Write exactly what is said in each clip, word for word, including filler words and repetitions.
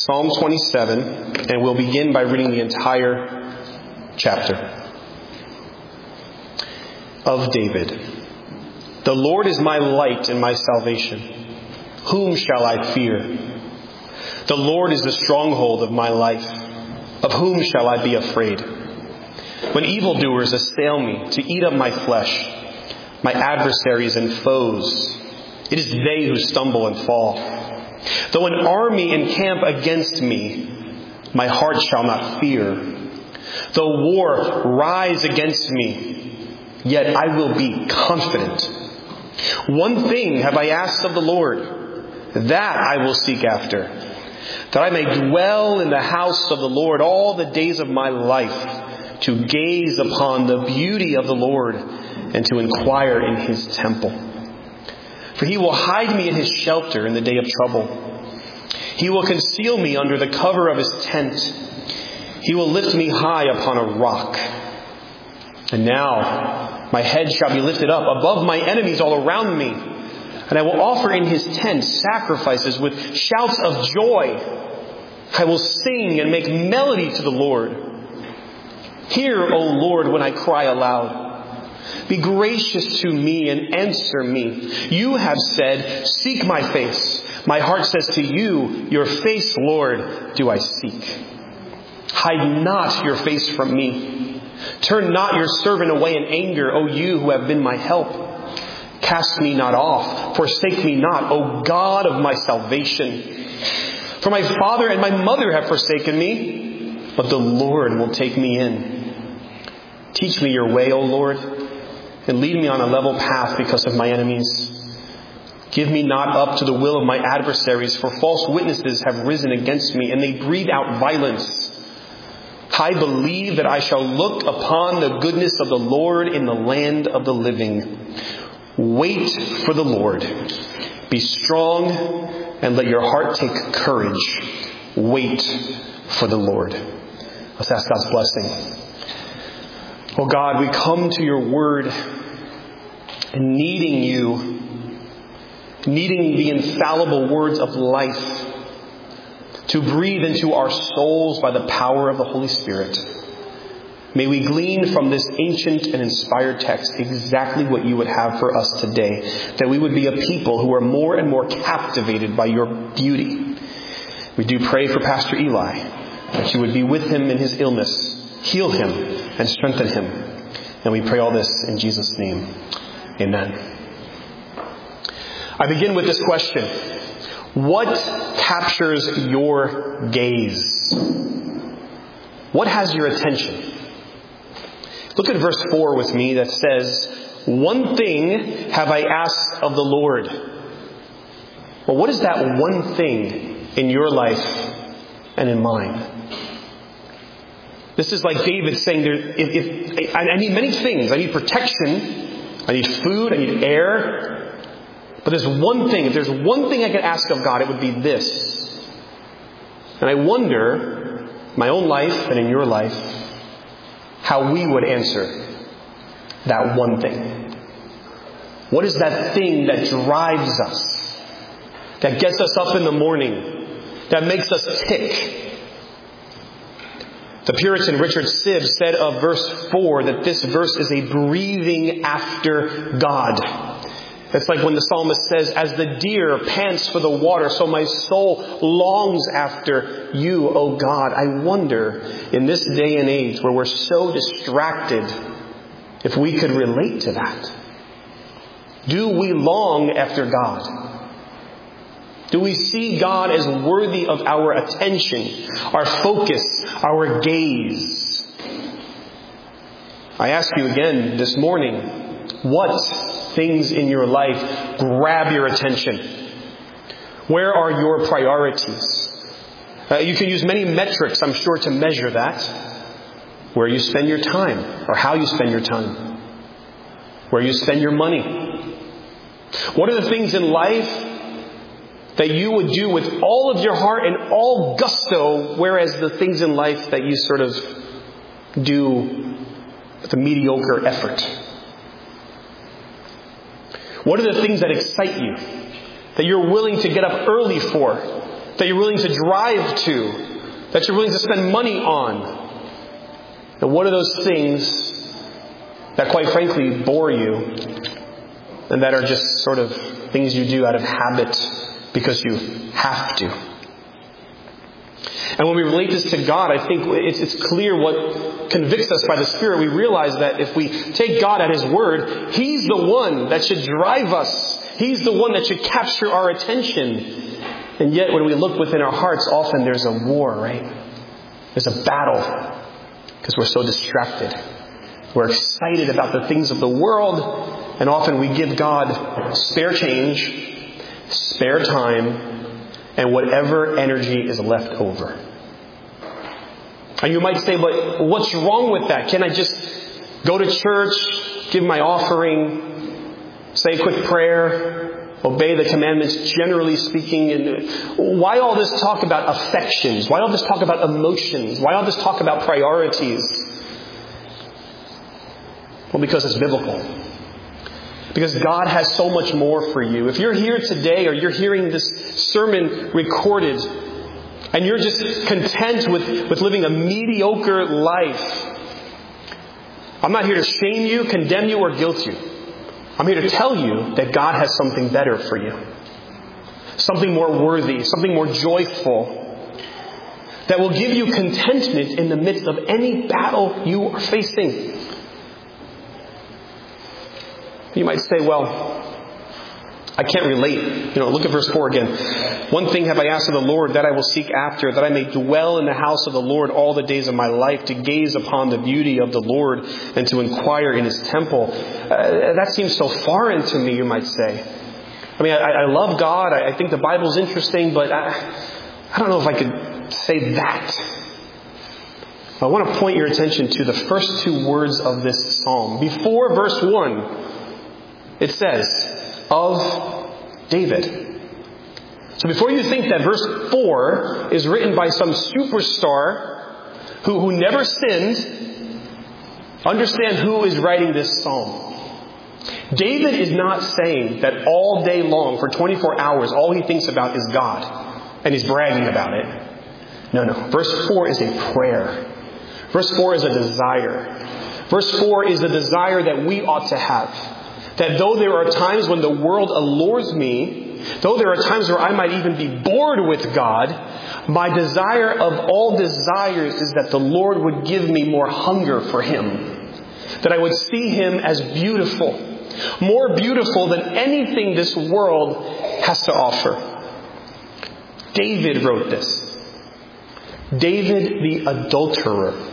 Psalm twenty-seven, and we'll begin by reading the entire chapter. Of David. The Lord is my light and my salvation. Whom shall I fear? The Lord is the stronghold of my life. Of whom shall I be afraid? When evildoers assail me to eat up my flesh, my adversaries and foes, it is they who stumble and fall. Though an army encamp against me, my heart shall not fear. Though war rise against me, yet I will be confident. One thing have I asked of the Lord, that I will seek after, that I may dwell in the house of the Lord all the days of my life, to gaze upon the beauty of the Lord and to inquire in His temple. For He will hide me in His shelter in the day of trouble. He will conceal me under the cover of His tent. He will lift me high upon a rock. And now my head shall be lifted up above my enemies all around me. And I will offer in His tent sacrifices with shouts of joy. I will sing and make melody to the Lord. Hear, O Lord, when I cry aloud. Be gracious to me and answer me. You have said, seek my face. My heart says to you, your face, Lord, do I seek. Hide not your face from me. Turn not your servant away in anger, O you who have been my help. Cast me not off, forsake me not, O God of my salvation. For my father and my mother have forsaken me, but the Lord will take me in. Teach me your way, O Lord, and lead me on a level path because of my enemies. Give me not up to the will of my adversaries, for false witnesses have risen against me, and they breathe out violence. I believe that I shall look upon the goodness of the Lord in the land of the living. Wait for the Lord. Be strong, and let your heart take courage. Wait for the Lord. Let's ask God's blessing. Oh God, we come to your word and needing you, needing the infallible words of life to breathe into our souls by the power of the Holy Spirit. May we glean from this ancient and inspired text exactly what you would have for us today, that we would be a people who are more and more captivated by your beauty. We do pray for Pastor Eli, that you would be with him in his illness, heal him, and strengthen him. And we pray all this in Jesus' name. Amen. I begin with this question. What captures your gaze? What has your attention? Look at verse four with me that says, one thing have I asked of the Lord. Well, what is that one thing in your life and in mine? This is like David saying, there, if, if, I need many things. I need protection. I need food. I need air. But there's one thing. If there's one thing I could ask of God, it would be this. And I wonder, in my own life and in your life, how we would answer that one thing. What is that thing that drives us? That gets us up in the morning? That makes us tick? The Puritan Richard Sibbes said of verse four that this verse is a breathing after God. It's like when the psalmist says, as the deer pants for the water, so my soul longs after you, O God. I wonder, in this day and age where we're so distracted, if we could relate to that. Do we long after God? Do we see God as worthy of our attention, our focus, our gaze? I ask you again this morning, what things in your life grab your attention? Where are your priorities? Uh, you can use many metrics, I'm sure, to measure that. Where you spend your time, or how you spend your time. Where you spend your money. What are the things in life that you would do with all of your heart and all gusto, whereas the things in life that you sort of do with a mediocre effort? What are the things that excite you, that you're willing to get up early for, that you're willing to drive to, that you're willing to spend money on? And what are those things that quite frankly bore you and that are just sort of things you do out of habit because you have to? And when we relate this to God, I think it's, it's clear what convicts us by the Spirit. We realize that if we take God at His word, He's the one that should drive us. He's the one that should capture our attention. And yet when we look within our hearts, often there's a war, right? There's a battle because we're so distracted. We're excited about the things of the world, and often we give God spare change, spare time, and whatever energy is left over. And you might say, but what's wrong with that? Can I just go to church, give my offering, say a quick prayer, obey the commandments generally speaking? And why all this talk about affections? Why all this talk about emotions? Why all this talk about priorities? Well, because it's biblical. Because God has so much more for you. If you're here today or you're hearing this sermon recorded and you're just content with, with living a mediocre life, I'm not here to shame you, condemn you, or guilt you. I'm here to tell you that God has something better for you. Something more worthy, something more joyful, that will give you contentment in the midst of any battle you are facing. You might say, well, I can't relate. You know, look at verse four again. One thing have I asked of the Lord, that I will seek after, that I may dwell in the house of the Lord all the days of my life, to gaze upon the beauty of the Lord and to inquire in His temple. Uh, that seems so foreign to me, you might say. I mean, I, I love God. I, I think the Bible's interesting, but I, I don't know if I could say that. I want to point your attention to the first two words of this psalm. Before verse one, it says, of David. So before you think that verse four is written by some superstar who, who never sinned, understand who is writing this psalm. David is not saying that all day long, for twenty-four hours, all he thinks about is God, and he's bragging about it. No, no. Verse four is a prayer. Verse four is a desire. Verse four is a desire that we ought to have. That though there are times when the world allures me, though there are times where I might even be bored with God, my desire of all desires is that the Lord would give me more hunger for Him. That I would see Him as beautiful. More beautiful than anything this world has to offer. David wrote this. David the adulterer.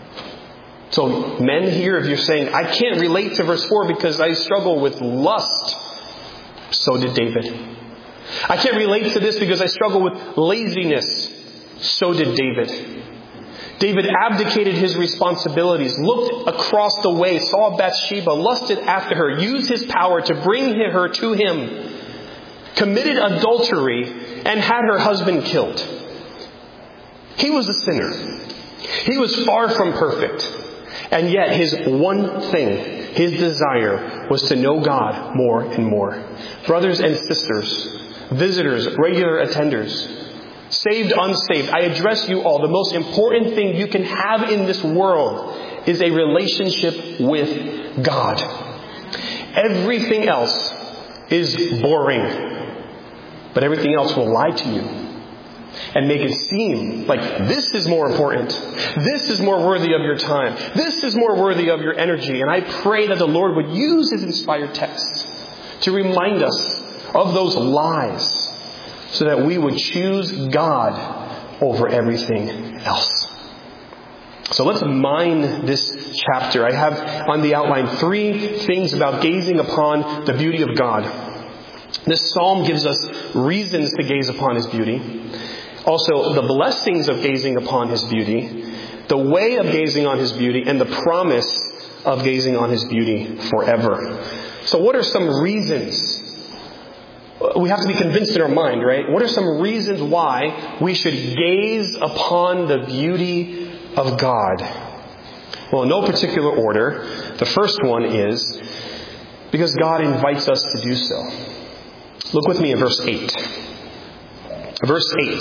So men here, if you're saying, I can't relate to verse four because I struggle with lust, so did David. I can't relate to this because I struggle with laziness, so did David. David abdicated his responsibilities, looked across the way, saw Bathsheba, lusted after her, used his power to bring her to him, committed adultery, and had her husband killed. He was a sinner. He was far from perfect. And yet his one thing, his desire, was to know God more and more. Brothers and sisters, visitors, regular attenders, saved, unsaved, I address you all. The most important thing you can have in this world is a relationship with God. Everything else is boring. But everything else will lie to you and make it seem like this is more important. This is more worthy of your time. This is more worthy of your energy. And I pray that the Lord would use His inspired text to remind us of those lies so that we would choose God over everything else. So let's mine this chapter. I have on the outline three things about gazing upon the beauty of God. This psalm gives us reasons to gaze upon His beauty. Also, the blessings of gazing upon His beauty, the way of gazing on His beauty, and the promise of gazing on His beauty forever. So what are some reasons? We have to be convinced in our mind, right? What are some reasons why we should gaze upon the beauty of God? Well, in no particular order. The first one is because God invites us to do so. Look with me in verse eight. Verse eight.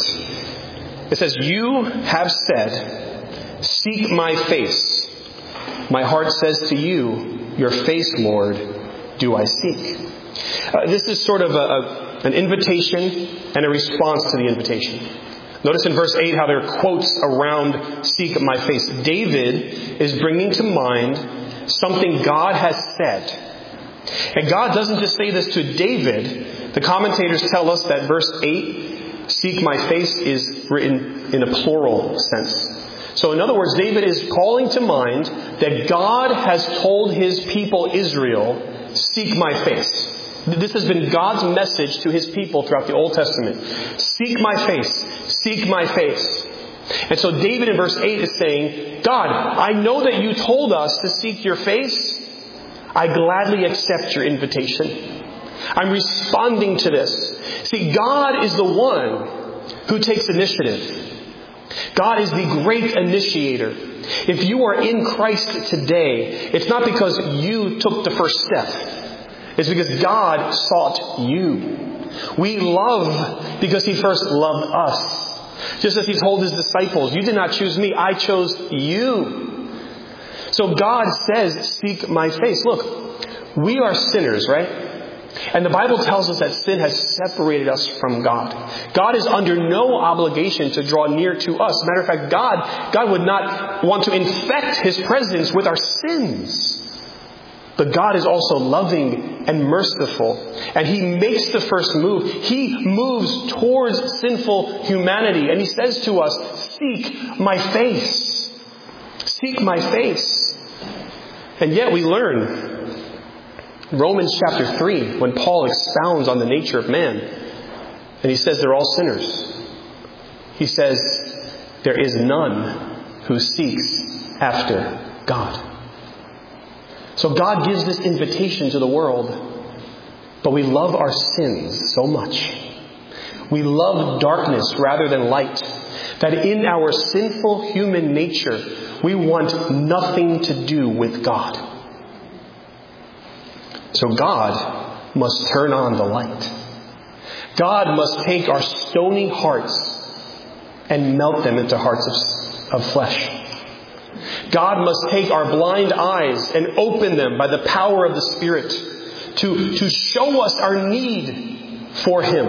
It says, "You have said, 'Seek my face.' My heart says to you, 'Your face, Lord, do I seek.'" Uh, this is sort of a, a, an invitation and a response to the invitation. Notice in verse eight how there are quotes around "seek my face." David is bringing to mind something God has said. And God doesn't just say this to David. The commentators tell us that verse eight, "seek my face," is written in a plural sense. So in other words, David is calling to mind that God has told his people Israel, "Seek my face." This has been God's message to his people throughout the Old Testament. Seek my face. Seek my face. And so David in verse eight is saying, "God, I know that you told us to seek your face. I gladly accept your invitation. I'm responding to this." See, God is the one who takes initiative. God is the great initiator. If you are in Christ today, it's not because you took the first step. It's because God sought you. We love because He first loved us. Just as He told His disciples, "You did not choose me, I chose you." So God says, "Seek my face." Look, we are sinners, right? And the Bible tells us that sin has separated us from God. God is under no obligation to draw near to us. As a matter of fact, God, God would not want to infect His presence with our sins. But God is also loving and merciful. And He makes the first move. He moves towards sinful humanity. And He says to us, "Seek my face. Seek my face." And yet we learn Romans chapter three, when Paul expounds on the nature of man, and he says they're all sinners. He says, there is none who seeks after God. So God gives this invitation to the world, but we love our sins so much. We love darkness rather than light, that in our sinful human nature, we want nothing to do with God. So God must turn on the light. God must take our stony hearts and melt them into hearts of, of flesh. God must take our blind eyes and open them by the power of the Spirit to, to show us our need for Him.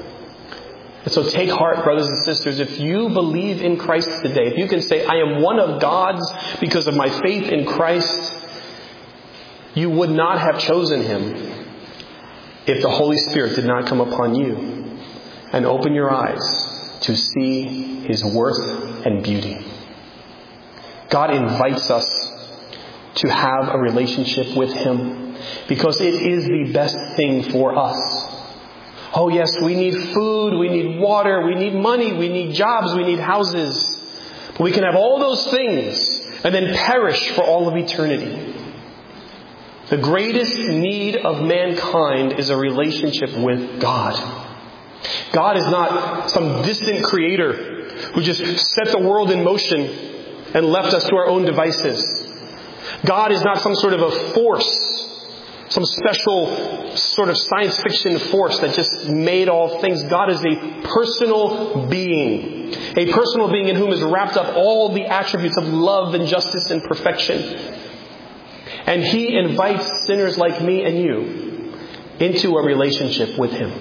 And so take heart, brothers and sisters, if you believe in Christ today, if you can say, "I am one of God's because of my faith in Christ," you would not have chosen Him if the Holy Spirit did not come upon you and open your eyes to see His worth and beauty. God invites us to have a relationship with Him because it is the best thing for us. Oh yes, we need food, we need water, we need money, we need jobs, we need houses. But we can have all those things and then perish for all of eternity. The greatest need of mankind is a relationship with God. God is not some distant creator who just set the world in motion and left us to our own devices. God is not some sort of a force, some special sort of science fiction force that just made all things. God is a personal being. A personal being in whom is wrapped up all the attributes of love and justice and perfection. And He invites sinners like me and you into a relationship with Him.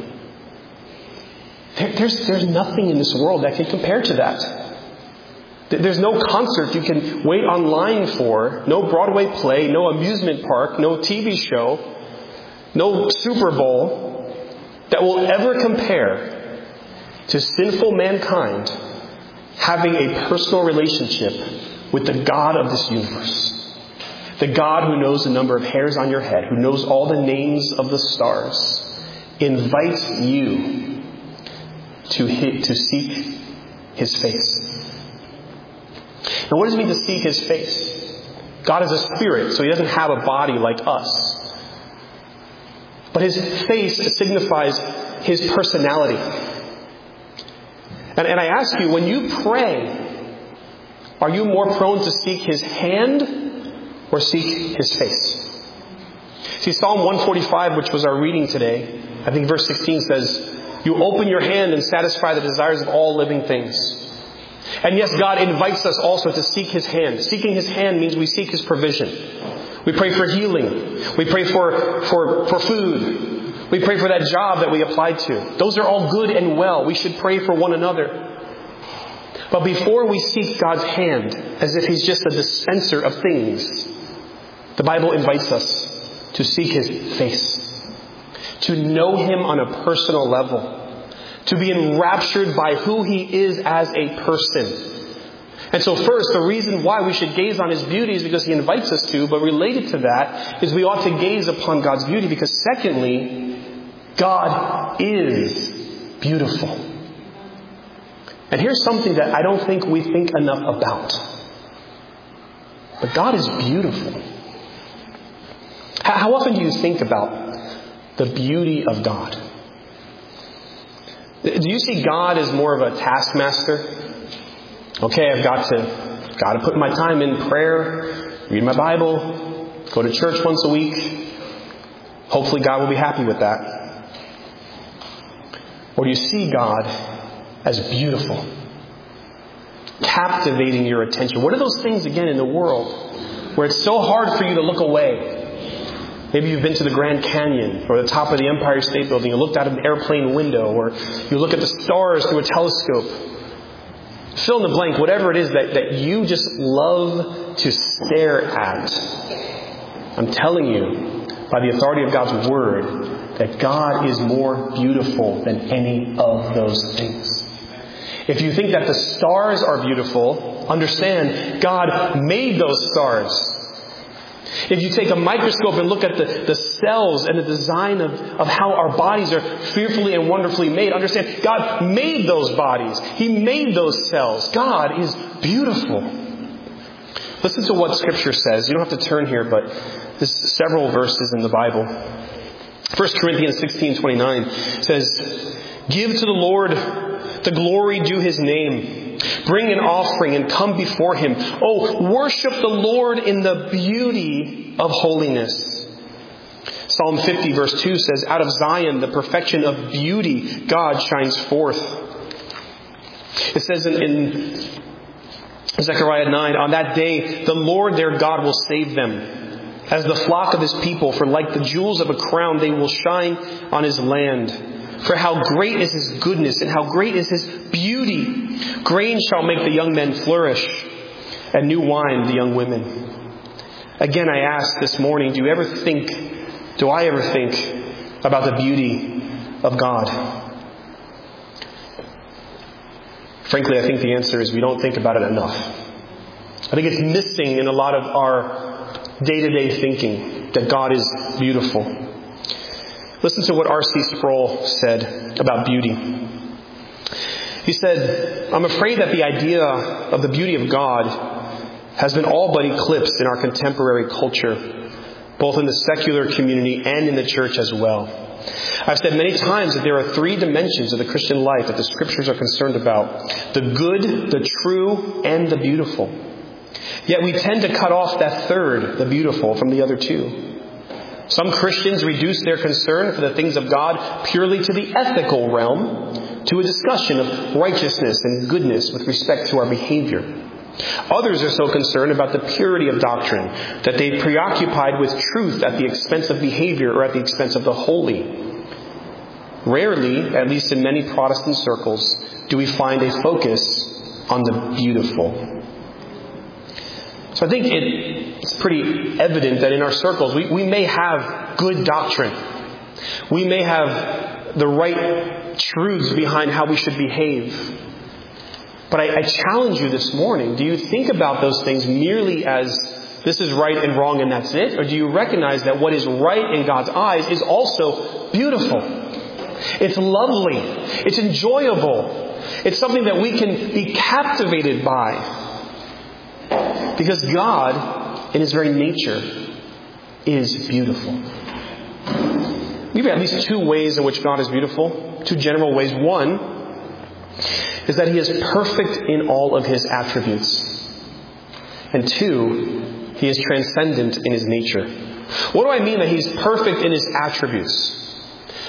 There, there's, there's nothing in this world that can compare to that. There's no concert you can wait online for, no Broadway play, no amusement park, no T V show, no Super Bowl that will ever compare to sinful mankind having a personal relationship with the God of this universe. The God who knows the number of hairs on your head, who knows all the names of the stars, invites you to, hit, to seek His face. Now, what does it mean to seek His face? God is a spirit, so He doesn't have a body like us. But His face signifies His personality. And, and I ask you, when you pray, are you more prone to seek His hand or seek His face? See, Psalm one forty-five, which was our reading today, I think verse sixteen says, You open your hand and satisfy the desires of all living things. And yes, God invites us also to seek His hand. Seeking His hand means we seek His provision. We pray for healing. We pray for, for, for food. We pray for that job that we applied to. Those are all good and well. We should pray for one another. But before we seek God's hand, as if He's just a dispenser of things, the Bible invites us to seek His face, to know Him on a personal level, to be enraptured by who He is as a person. And so first, the reason why we should gaze on His beauty is because He invites us to, but related to that is we ought to gaze upon God's beauty because secondly, God is beautiful. And here's something that I don't think we think enough about. But God is beautiful. How often do you think about the beauty of God? Do you see God as more of a taskmaster? Okay, I've got to, got to put my time in prayer, read my Bible, go to church once a week. Hopefully God will be happy with that. Or do you see God as beautiful, captivating your attention? What are those things again in the world where it's so hard for you to look away? Maybe you've been to the Grand Canyon or the top of the Empire State Building and looked out of an airplane window, or you look at the stars through a telescope. Fill in the blank, whatever it is that, that you just love to stare at. I'm telling you, by the authority of God's Word, that God is more beautiful than any of those things. If you think that the stars are beautiful, understand God made those stars. If you take a microscope and look at the, the cells and the design of, of how our bodies are fearfully and wonderfully made, understand God made those bodies. He made those cells. God is beautiful. Listen to what Scripture says. You don't have to turn here, but there's several verses in the Bible. First Corinthians sixteen twenty-nine says, "Give to the Lord the glory due His name. Bring an offering and come before Him. Oh, worship the Lord in the beauty of holiness." Psalm fifty verse two says, "Out of Zion, the perfection of beauty, God shines forth." It says in, in Zechariah nine, "On that day, the Lord their God will save them as the flock of His people, for like the jewels of a crown, they will shine on His land. For how great is His goodness, and how great is His beauty. Grain shall make the young men flourish, and new wine the young women." Again, I ask this morning, do you ever think, do I ever think about the beauty of God? Frankly, I think the answer is we don't think about it enough. I think it's missing in a lot of our day-to-day thinking that God is beautiful. Listen to what R C Sproul said about beauty. He said, "I'm afraid that the idea of the beauty of God has been all but eclipsed in our contemporary culture, both in the secular community and in the church as well. I've said many times that there are three dimensions of the Christian life that the Scriptures are concerned about: the good, the true, and the beautiful. Yet we tend to cut off that third, the beautiful, from the other two. Some Christians reduce their concern for the things of God purely to the ethical realm, to a discussion of righteousness and goodness with respect to our behavior. Others are so concerned about the purity of doctrine that they preoccupied with truth at the expense of behavior or at the expense of the holy. Rarely, at least in many Protestant circles, do we find a focus on the beautiful." So I think it, it's pretty evident that in our circles we, we may have good doctrine. We may have the right truths behind how we should behave. But I, I challenge you this morning, do you think about those things merely as this is right and wrong and that's it? Or do you recognize that what is right in God's eyes is also beautiful? It's lovely. It's enjoyable. It's something that we can be captivated by. Because God, in His very nature, is beautiful. We have at least two ways in which God is beautiful. Two general ways. One is that He is perfect in all of His attributes. And two, He is transcendent in His nature. What do I mean that He's perfect in His attributes?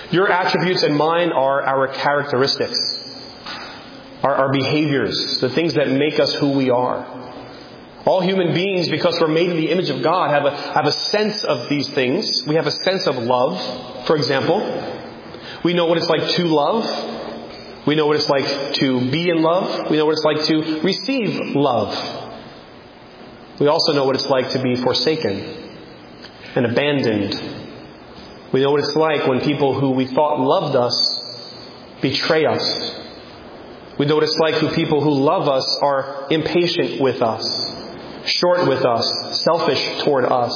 Your attributes and mine are our characteristics, our, our behaviors, the things that make us who we are. All human beings, because we're made in the image of God, have a, have a sense of these things. We have a sense of love, for example. We know what it's like to love. We know what it's like to be in love. We know what it's like to receive love. We also know what it's like to be forsaken and abandoned. We know what it's like when people who we thought loved us betray us. We know what it's like when people who love us are impatient with us, short with us, selfish toward us.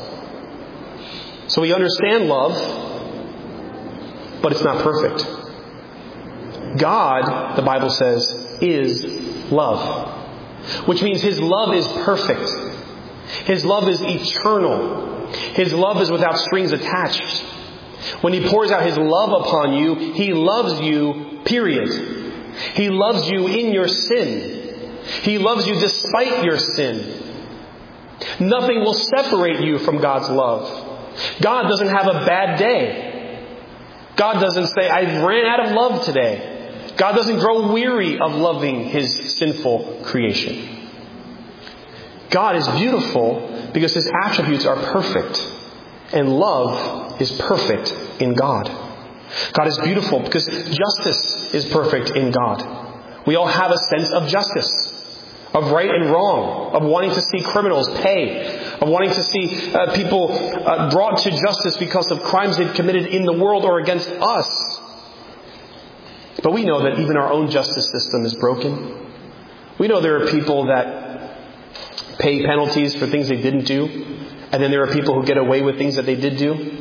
So we understand love, but it's not perfect. God, the Bible says, is love. Which means His love is perfect. His love is eternal. His love is without strings attached. When He pours out His love upon you, He loves you, period. He loves you in your sin. He loves you despite your sin. Nothing will separate you from God's love. God doesn't have a bad day. God doesn't say, I ran out of love today. God doesn't grow weary of loving His sinful creation. God is beautiful because His attributes are perfect. And love is perfect in God. God is beautiful because justice is perfect in God. We all have a sense of justice, of right and wrong, of wanting to see criminals pay, of wanting to see uh, people uh, brought to justice because of crimes they've committed in the world or against us. But we know that even our own justice system is broken. We know there are people that pay penalties for things they didn't do, and then there are people who get away with things that they did do.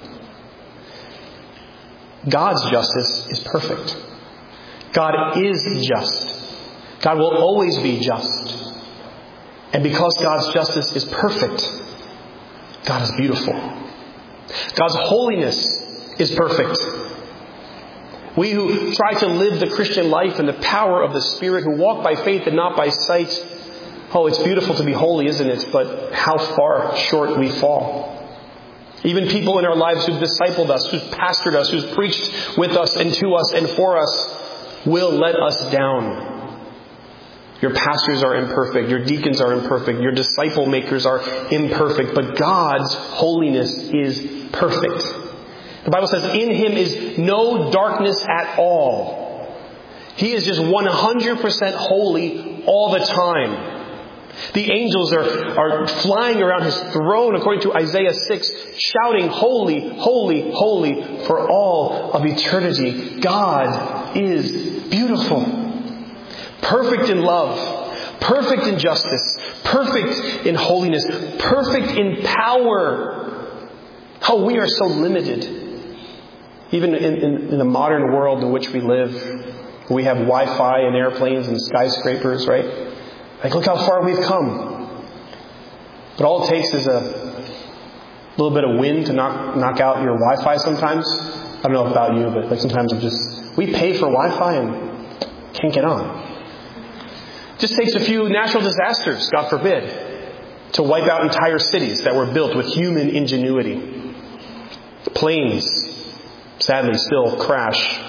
God's justice is perfect. God is just. God will always be just. And because God's justice is perfect, God is beautiful. God's holiness is perfect. We who try to live the Christian life in the power of the Spirit, who walk by faith and not by sight, oh, it's beautiful to be holy, isn't it? But how far short we fall. Even people in our lives who've discipled us, who've pastored us, who've preached with us and to us and for us, will let us down. Your pastors are imperfect. Your deacons are imperfect. Your disciple makers are imperfect. But God's holiness is perfect. The Bible says, in Him is no darkness at all. He is just one hundred percent holy all the time. The angels are, are flying around His throne, according to Isaiah six, shouting, holy, holy, holy, for all of eternity. God is beautiful. Perfect in love. Perfect in justice. Perfect in holiness. Perfect in power. Oh, we are so limited. Even in, in, in the modern world in which we live, we have Wi-Fi and airplanes and skyscrapers, right? Like, look how far we've come. But all it takes is a little bit of wind to knock knock out your Wi-Fi sometimes. I don't know about you, but like sometimes I'm just, we pay for Wi-Fi and can't get on. It just takes a few natural disasters, God forbid, to wipe out entire cities that were built with human ingenuity. Planes, sadly, still crash.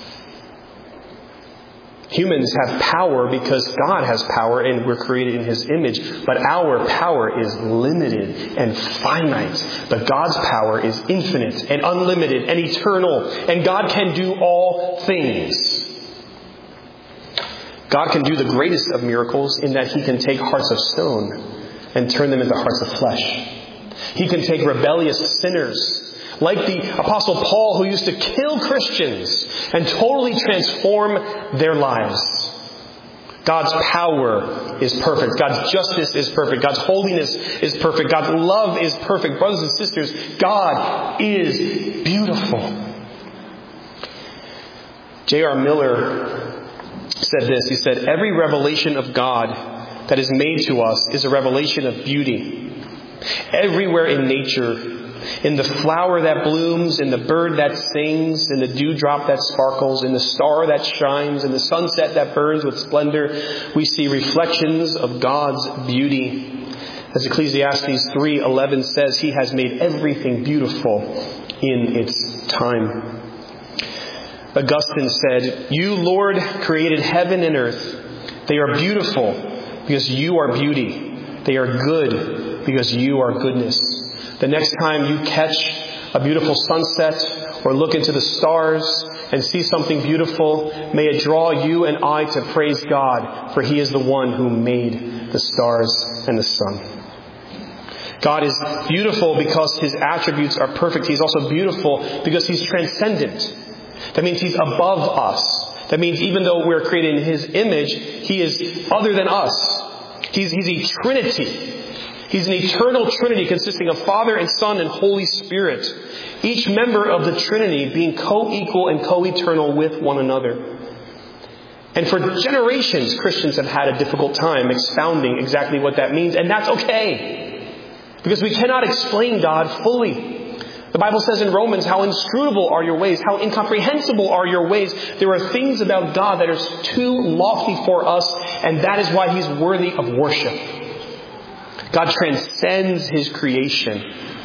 Humans have power because God has power and we're created in His image. But our power is limited and finite. But God's power is infinite and unlimited and eternal. And God can do all things. God can do the greatest of miracles in that He can take hearts of stone and turn them into hearts of flesh. He can take rebellious sinners like the Apostle Paul, who used to kill Christians, and totally transform their lives. God's power is perfect. God's justice is perfect. God's holiness is perfect. God's love is perfect. Brothers and sisters, God is beautiful. J R Miller said this. He said, every revelation of God that is made to us is a revelation of beauty. Everywhere in nature, in the flower that blooms, in the bird that sings, in the dewdrop that sparkles, in the star that shines, in the sunset that burns with splendor, we see reflections of God's beauty. As Ecclesiastes three eleven says, He has made everything beautiful in its time. Augustine said, "You, Lord, created heaven and earth. They are beautiful because you are beauty. They are good because you are goodness." The next time you catch a beautiful sunset or look into the stars and see something beautiful, may it draw you and I to praise God, for He is the one who made the stars and the sun. God is beautiful because His attributes are perfect. He's also beautiful because He's transcendent. That means He's above us. That means even though we're created in His image, He is other than us. He's, he's a Trinity. He's an eternal Trinity consisting of Father and Son and Holy Spirit. Each member of the Trinity being co-equal and co-eternal with one another. And for generations, Christians have had a difficult time expounding exactly what that means. And that's okay. Because we cannot explain God fully. The Bible says in Romans, how inscrutable are your ways, how incomprehensible are your ways. There are things about God that are too lofty for us, and that is why He's worthy of worship. God transcends His creation.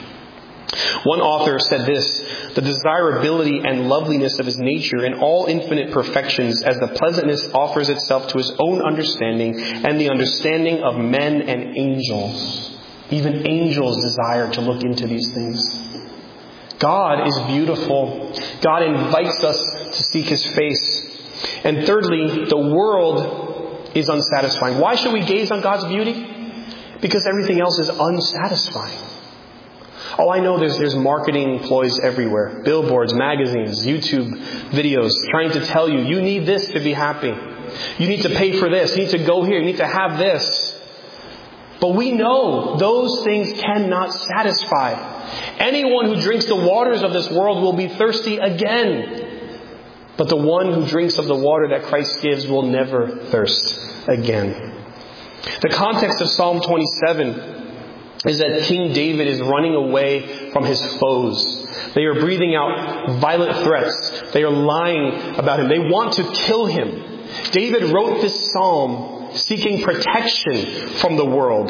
One author said this: "The desirability and loveliness of His nature in all infinite perfections, as the pleasantness offers itself to His own understanding and the understanding of men and angels." Even angels desire to look into these things. God is beautiful. God invites us to seek His face. And thirdly, the world is unsatisfying. Why should we gaze on God's beauty? Because everything else is unsatisfying. Oh, I know there's there's marketing ploys everywhere. Billboards, magazines, YouTube videos trying to tell you, you need this to be happy. You need to pay for this. You need to go here. You need to have this. But we know those things cannot satisfy. Anyone who drinks the waters of this world will be thirsty again. But the one who drinks of the water that Christ gives will never thirst again. The context of Psalm twenty-seven is that King David is running away from his foes. They are breathing out violent threats. They are lying about him. They want to kill him. David wrote this psalm seeking protection from the world.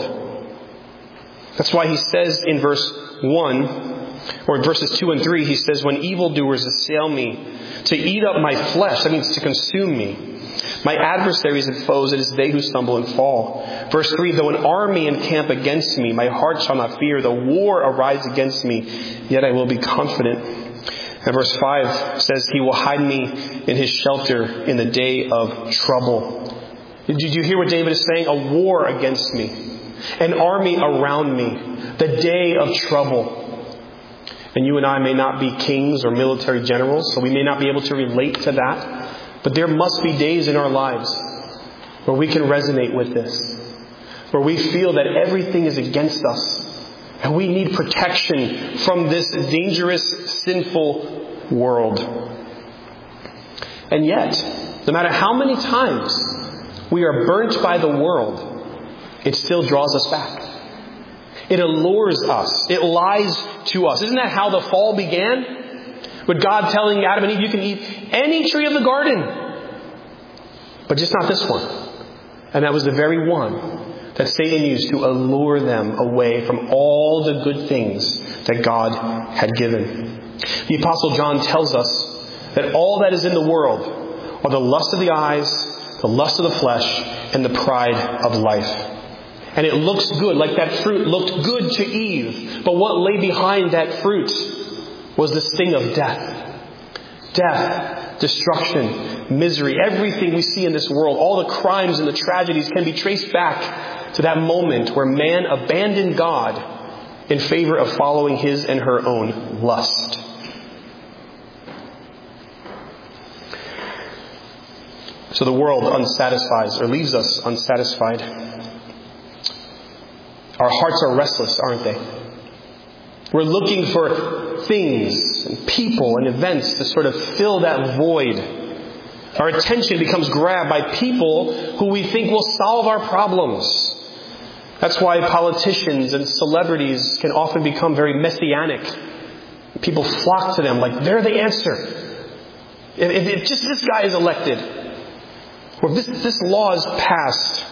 That's why he says in verse one, or in verses two and three, he says, "When evildoers assail me to eat up my flesh," that means to consume me, "my adversaries and foes, it is they who stumble and fall." Verse three, "Though an army encamp against me, my heart shall not fear. Though war arise against me, yet I will be confident." And verse five says, "He will hide me in His shelter in the day of trouble." Did you hear what David is saying? A war against me. An army around me. The day of trouble. And you and I may not be kings or military generals, so we may not be able to relate to that. But there must be days in our lives where we can resonate with this. Where we feel that everything is against us. And we need protection from this dangerous, sinful world. And yet, no matter how many times we are burnt by the world, it still draws us back. It allures us. It lies to us. Isn't that how the fall began? With God telling Adam and Eve, you can eat any tree of the garden, but just not this one. And that was the very one that Satan used to allure them away from all the good things that God had given. The Apostle John tells us that all that is in the world are the lust of the eyes, the lust of the flesh, and the pride of life. And it looks good, like that fruit looked good to Eve. But what lay behind that fruit was the sting of death. Death, destruction, misery, everything we see in this world, all the crimes and the tragedies can be traced back to that moment where man abandoned God in favor of following his and her own lust. So the world unsatisfies or leaves us unsatisfied. Our hearts are restless, aren't they? We're looking for things and people and events to sort of fill that void. Our attention becomes grabbed by people who we think will solve our problems. That's why politicians and celebrities can often become very messianic. People flock to them like they're the answer. If, if, if just this guy is elected, or if this, this law is passed.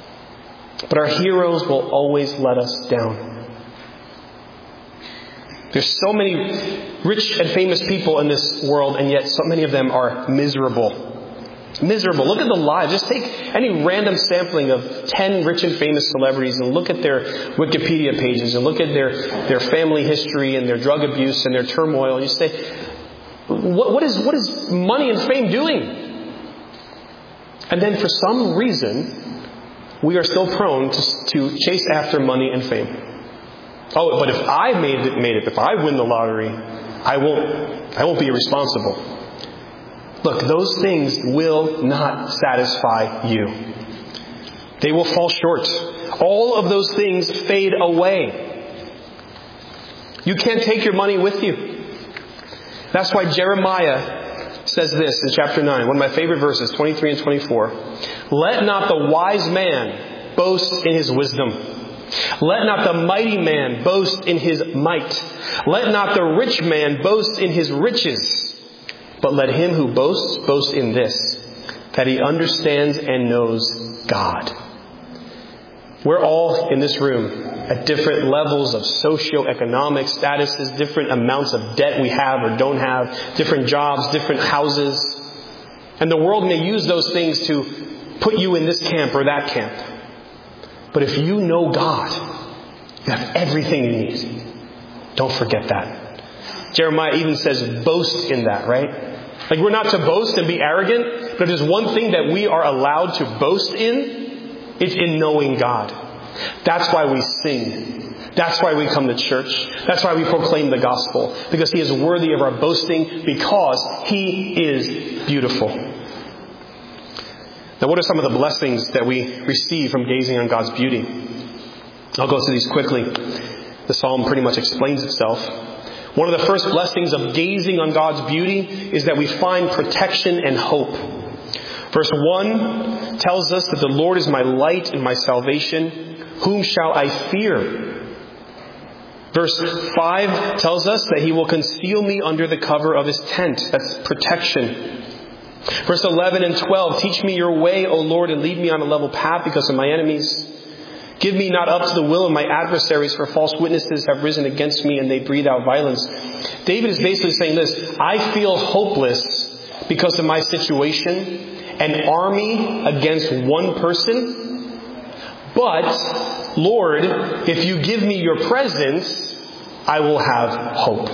But our heroes will always let us down. There's so many rich and famous people in this world, and yet so many of them are miserable. Miserable. Look at the lives. Just take any random sampling of ten rich and famous celebrities and look at their Wikipedia pages and look at their, their family history and their drug abuse and their turmoil. You say, what, what is what is money and fame doing? And then for some reason, we are still prone to, to chase after money and fame. Oh, but if I made it, made it, if I win the lottery, I won't, I won't be irresponsible. Look, those things will not satisfy you. They will fall short. All of those things fade away. You can't take your money with you. That's why Jeremiah says this in chapter nine, one of my favorite verses, twenty-three and twenty-four. Let not the wise man boast in his wisdom. Let not the mighty man boast in his might. Let not the rich man boast in his riches. But let him who boasts, boast in this, that he understands and knows God. We're all in this room at different levels of socioeconomic statuses, different amounts of debt we have or don't have, different jobs, different houses. And the world may use those things to put you in this camp or that camp. But if you know God, you have everything you need. Don't forget that. Jeremiah even says boast in that, right? Like we're not to boast and be arrogant, but if there's one thing that we are allowed to boast in, it's in knowing God. That's why we sing. That's why we come to church. That's why we proclaim the gospel. Because He is worthy of our boasting, because He is beautiful. Now, what are some of the blessings that we receive from gazing on God's beauty? I'll go through these quickly. The psalm pretty much explains itself. One of the first blessings of gazing on God's beauty is that we find protection and hope. Verse one tells us that the Lord is my light and my salvation. Whom shall I fear? Verse five tells us that He will conceal me under the cover of His tent. That's protection. Verse eleven and twelve, teach me your way, O Lord, and lead me on a level path because of my enemies. Give me not up to the will of my adversaries, for false witnesses have risen against me and they breathe out violence. David is basically saying this: I feel hopeless because of my situation, an army against one person. But, Lord, if you give me your presence, I will have hope.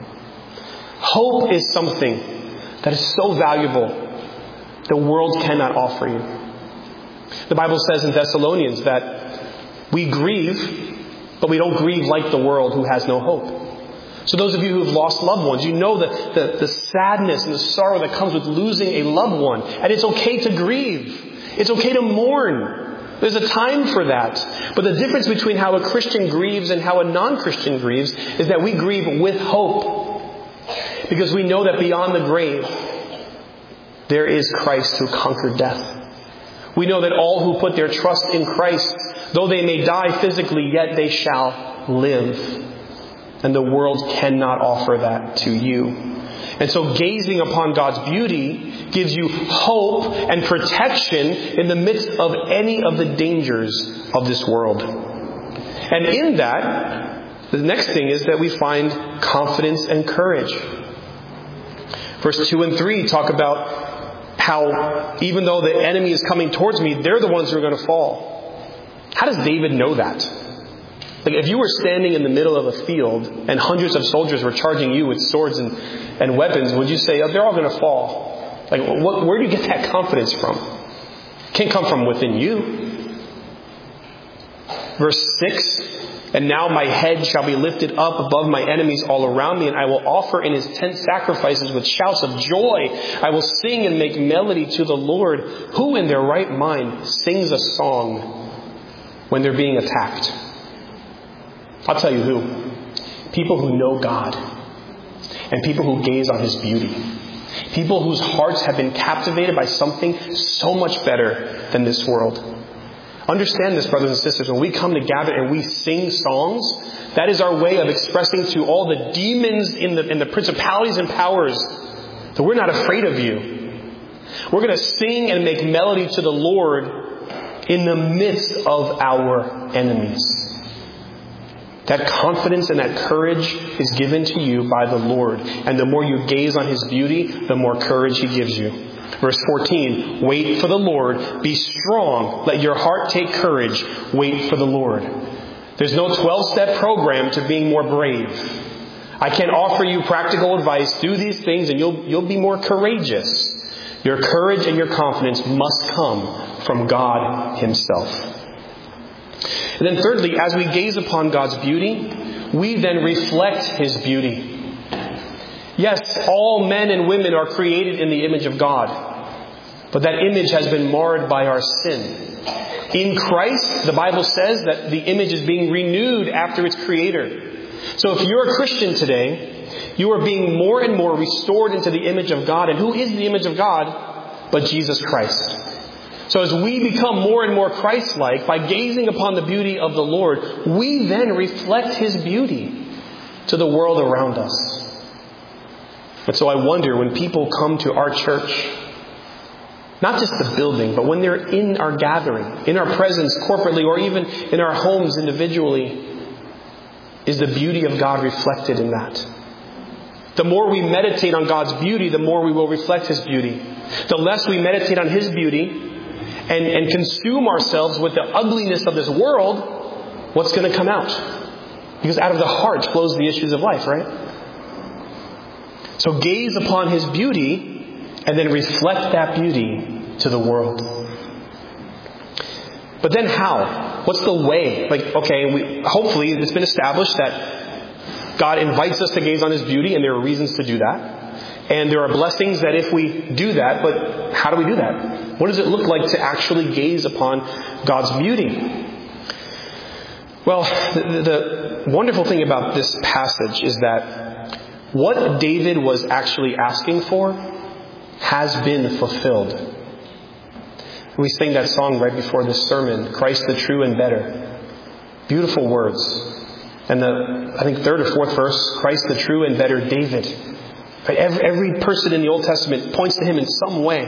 Hope is something that is so valuable, the world cannot offer you. The Bible says in Thessalonians that we grieve, but we don't grieve like the world who has no hope. So those of you who have lost loved ones, you know the, the, the sadness and the sorrow that comes with losing a loved one. And it's okay to grieve. It's okay to mourn. There's a time for that. But the difference between how a Christian grieves and how a non-Christian grieves is that we grieve with hope. Because we know that beyond the grave, there is Christ who conquered death. We know that all who put their trust in Christ, though they may die physically, yet they shall live. And the world cannot offer that to you. And so gazing upon God's beauty gives you hope and protection in the midst of any of the dangers of this world. And in that, the next thing is that we find confidence and courage. Verse two and three talk about how even though the enemy is coming towards me, they're the ones who are going to fall. How does David know that? Like if you were standing in the middle of a field and hundreds of soldiers were charging you with swords and, and weapons, would you say, oh, they're all going to fall? Like what, where do you get that confidence from? It can't come from within you. Verse six, and now my head shall be lifted up above my enemies all around me, and I will offer in His tent sacrifices with shouts of joy. I will sing and make melody to the Lord. Who in their right mind sings a song when they're being attacked? I'll tell you who. People who know God. And people who gaze on His beauty. People whose hearts have been captivated by something so much better than this world. Understand this, brothers and sisters. When we come to gather and we sing songs, that is our way of expressing to all the demons in the, in the principalities and powers that we're not afraid of you. We're going to sing and make melody to the Lord in the midst of our enemies. That confidence and that courage is given to you by the Lord. And the more you gaze on His beauty, the more courage He gives you. Verse fourteen, wait for the Lord. Be strong. Let your heart take courage. Wait for the Lord. There's no twelve-step program to being more brave. I can't offer you practical advice. Do these things and you'll, you'll be more courageous. Your courage and your confidence must come from God Himself. And then thirdly, as we gaze upon God's beauty, we then reflect His beauty. Yes, all men and women are created in the image of God. But that image has been marred by our sin. In Christ, the Bible says that the image is being renewed after its Creator. So if you're a Christian today, you are being more and more restored into the image of God. And who is the image of God but Jesus Christ? So as we become more and more Christ-like by gazing upon the beauty of the Lord, we then reflect His beauty to the world around us. And so I wonder, when people come to our church, not just the building, but when they're in our gathering, in our presence corporately, or even in our homes individually, is the beauty of God reflected in that? The more we meditate on God's beauty, the more we will reflect His beauty. The less we meditate on His beauty and, and consume ourselves with the ugliness of this world, what's going to come out? Because out of the heart flows the issues of life, right? So gaze upon His beauty and then reflect that beauty to the world. But then how? What's the way? Like, okay, we, hopefully it's been established that God invites us to gaze on His beauty, and there are reasons to do that. And there are blessings that if we do that, but how do we do that? What does it look like to actually gaze upon God's beauty? Well, the, the wonderful thing about this passage is that what David was actually asking for has been fulfilled. We sang that song right before this sermon, Christ the True and Better. Beautiful words. And the, I think third or fourth verse, Christ the True and Better David. Right? Every, every person in the Old Testament points to him in some way.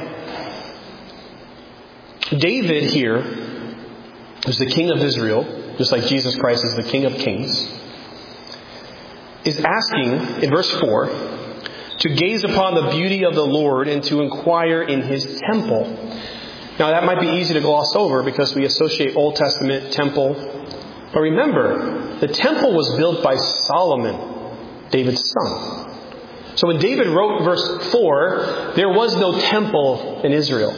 David here, who's the King of Israel, just like Jesus Christ is the King of Kings, is asking, in verse four, to gaze upon the beauty of the Lord and to inquire in His temple. Now that might be easy to gloss over because we associate Old Testament temple. But remember, the temple was built by Solomon, David's son. So when David wrote verse four, there was no temple in Israel.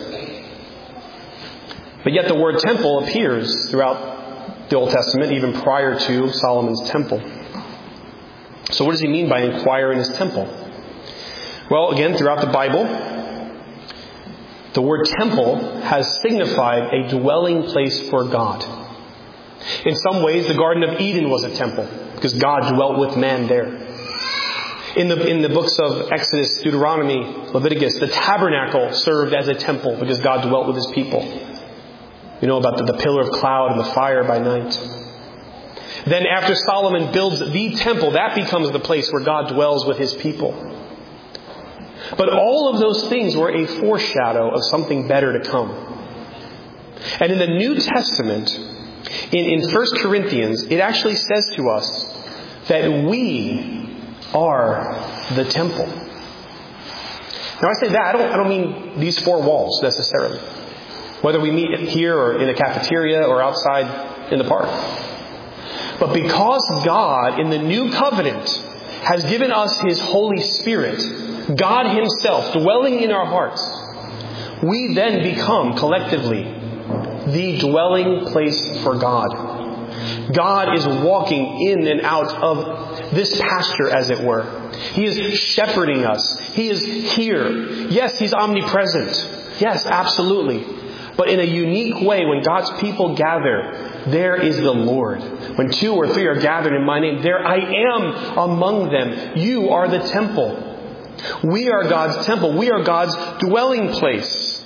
But yet the word temple appears throughout the Old Testament, even prior to Solomon's temple. So what does he mean by inquire in His temple? Well, again, throughout the Bible, the word temple has signified a dwelling place for God. In some ways, the Garden of Eden was a temple because God dwelt with man there. In the, in the books of Exodus, Deuteronomy, Leviticus, the tabernacle served as a temple because God dwelt with His people. You know about the, the pillar of cloud and the fire by night. Then after Solomon builds the temple, that becomes the place where God dwells with His people. But all of those things were a foreshadow of something better to come. And in the New Testament, in, in First Corinthians, it actually says to us that we are the temple. Now I say that, I don't, I don't mean these four walls necessarily. Whether we meet here or in a cafeteria or outside in the park. But because God in the new covenant has given us His Holy Spirit, God Himself dwelling in our hearts, we then become collectively the dwelling place for God. God is walking in and out of this pasture, as it were. He is shepherding us. He is here. Yes, He's omnipresent. Yes, absolutely. But in a unique way, when God's people gather, there is the Lord. When two or three are gathered in My name, there I am among them. You are the temple. We are God's temple. We are God's dwelling place.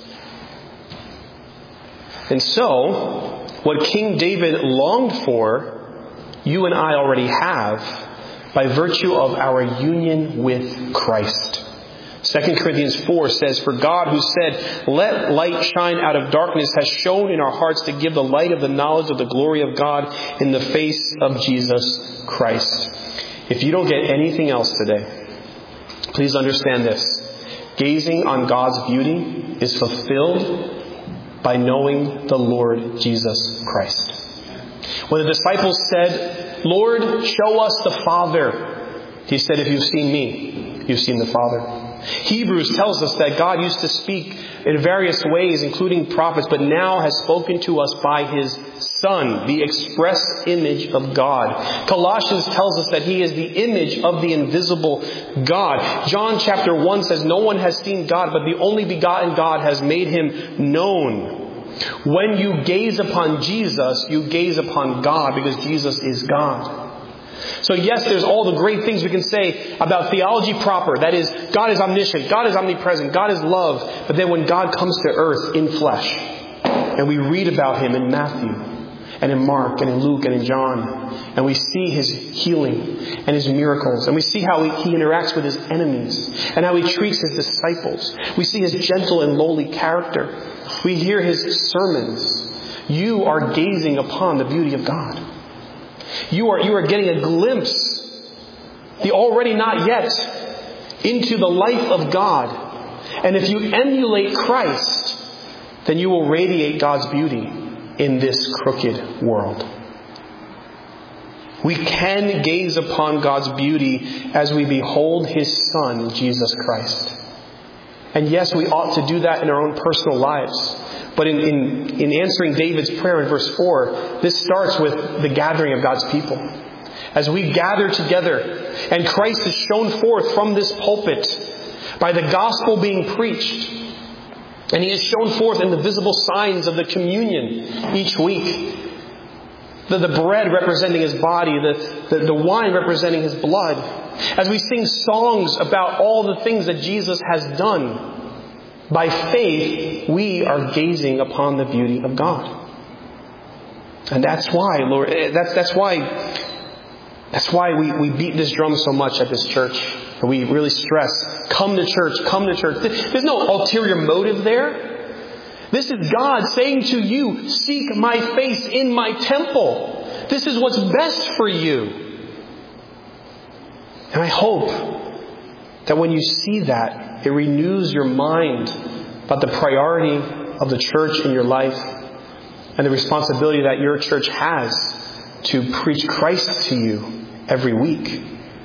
And so, what King David longed for, you and I already have by virtue of our union with Christ. Second Corinthians four says, "For God who said, 'Let light shine out of darkness,' has shone in our hearts to give the light of the knowledge of the glory of God in the face of Jesus Christ." If you don't get anything else today, please understand this. Gazing on God's beauty is fulfilled by knowing the Lord Jesus Christ. When the disciples said, "Lord, show us the Father," He said, "If you've seen me, you've seen the Father." Hebrews tells us that God used to speak in various ways, including prophets, but now has spoken to us by His Son, the express image of God. Colossians tells us that He is the image of the invisible God. John chapter one says, "No one has seen God, but the only begotten God has made Him known." When you gaze upon Jesus, you gaze upon God, because Jesus is God. So yes, there's all the great things we can say about theology proper. That is, God is omniscient, God is omnipresent, God is love. But then when God comes to earth in flesh, and we read about Him in Matthew, and in Mark, and in Luke, and in John, and we see His healing and His miracles, and we see how He, he interacts with His enemies, and how He treats His disciples. We see His gentle and lowly character. We hear His sermons. You are gazing upon the beauty of God. You are, you are getting a glimpse, the already not yet, into the life of God. And if you emulate Christ, then you will radiate God's beauty in this crooked world. We can gaze upon God's beauty as we behold His Son, Jesus Christ. And yes, we ought to do that in our own personal lives. But in, in, in answering David's prayer in verse four, this starts with the gathering of God's people. As we gather together, and Christ is shown forth from this pulpit by the gospel being preached, and He is shown forth in the visible signs of the communion each week. The, the bread representing His body, the, the, the wine representing His blood. As we sing songs about all the things that Jesus has done, by faith, we are gazing upon the beauty of God. And that's why, Lord, that's, that's why, that's why we, we beat this drum so much at this church. We really stress, come to church, come to church. There's no ulterior motive there. This is God saying to you, seek my face in my temple. This is what's best for you. And I hope that when you see that, it renews your mind about the priority of the church in your life and the responsibility that your church has to preach Christ to you every week.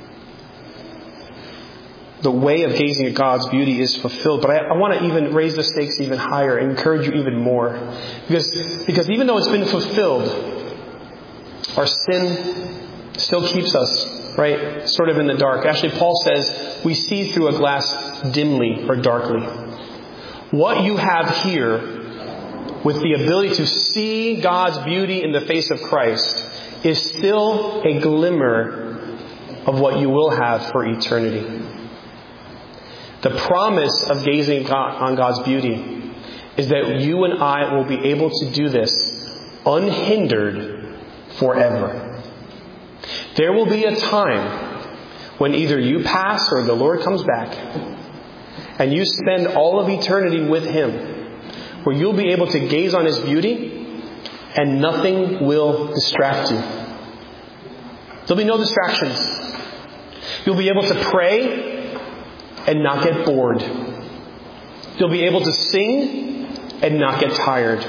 The way of gazing at God's beauty is fulfilled. But I, I want to even raise the stakes even higher and encourage you even more. Because, because even though it's been fulfilled, our sin still keeps us, right, sort of in the dark. Actually, Paul says we see through a glass dimly or darkly. What you have here, with the ability to see God's beauty in the face of Christ, is still a glimmer of what you will have for eternity. The promise of gazing on God's beauty is that you and I will be able to do this unhindered forever. There will be a time when either you pass or the Lord comes back, and you spend all of eternity with Him, where you'll be able to gaze on His beauty and nothing will distract you. There'll be no distractions. You'll be able to pray and not get bored. You'll be able to sing and not get tired.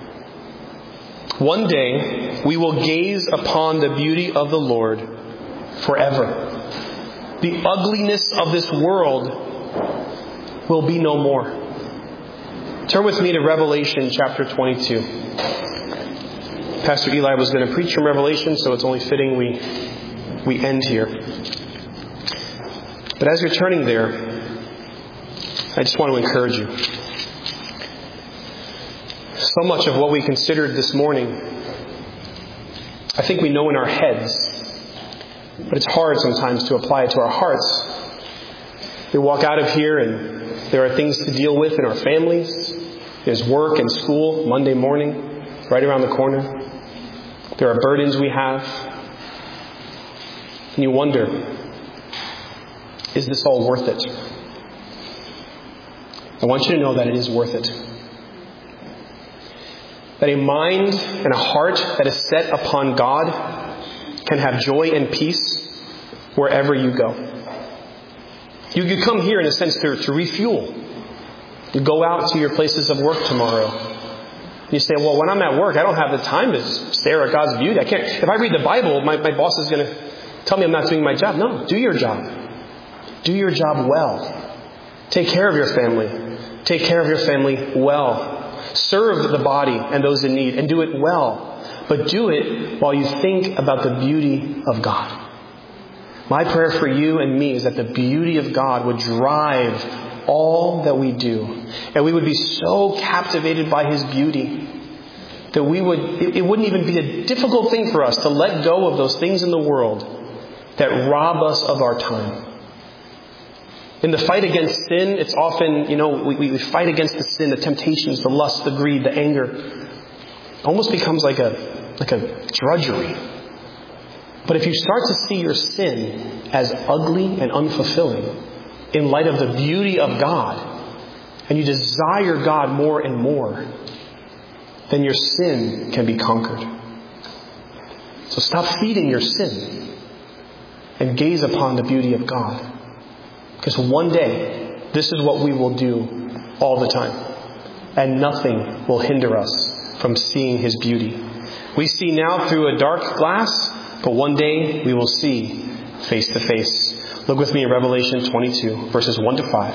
One day, we will gaze upon the beauty of the Lord forever. The ugliness of this world will be no more. Turn with me to Revelation chapter twenty-two. Pastor Eli was going to preach from Revelation, so it's only fitting we, we end here. But as you're turning there, I just want to encourage you. So much of what we considered this morning, I think we know in our heads, but it's hard sometimes to apply it to our hearts. We walk out of here and there are things to deal with in our families. There's work and school, Monday morning, right around the corner. There are burdens we have. And you wonder, is this all worth it? I want you to know that it is worth it. That a mind and a heart that is set upon God can have joy and peace wherever you go. You could come here in a sense to, to refuel. You go out to your places of work tomorrow. You say, well, when I'm at work, I don't have the time to stare at God's beauty. I can't. If I read the Bible, my, my boss is going to tell me I'm not doing my job. No, do your job. Do your job well. Take care of your family. Take care of your family well. Serve the body and those in need, and do it well. But do it while you think about the beauty of God. My prayer for you and me is that the beauty of God would drive all that we do. And we would be so captivated by His beauty that we would, it, it wouldn't even be a difficult thing for us to let go of those things in the world that rob us of our time. In the fight against sin, it's often, you know, we, we fight against the sin, the temptations, the lust, the greed, the anger. It almost becomes like a, like a drudgery. But if you start to see your sin as ugly and unfulfilling in light of the beauty of God, and you desire God more and more, then your sin can be conquered. So stop feeding your sin and gaze upon the beauty of God. Because one day, this is what we will do all the time. And nothing will hinder us from seeing His beauty. We see now through a dark glass, but one day we will see face to face. Look with me in Revelation twenty-two, verses one to five.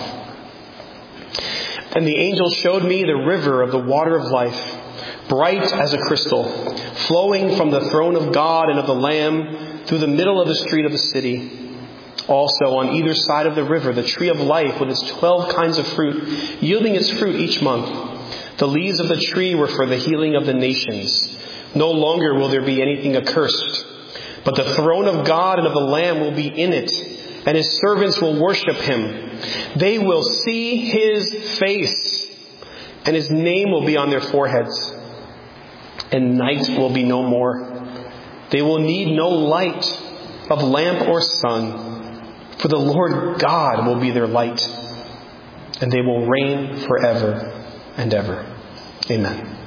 And the angel showed me the river of the water of life, bright as a crystal, flowing from the throne of God and of the Lamb through the middle of the street of the city. Also, on either side of the river, the tree of life with its twelve kinds of fruit, yielding its fruit each month. The leaves of the tree were for the healing of the nations. No longer will there be anything accursed, but the throne of God and of the Lamb will be in it, and His servants will worship Him. They will see His face, and His name will be on their foreheads. And night will be no more. They will need no light of lamp or sun, for the Lord God will be their light, and they will reign forever and ever. Amen.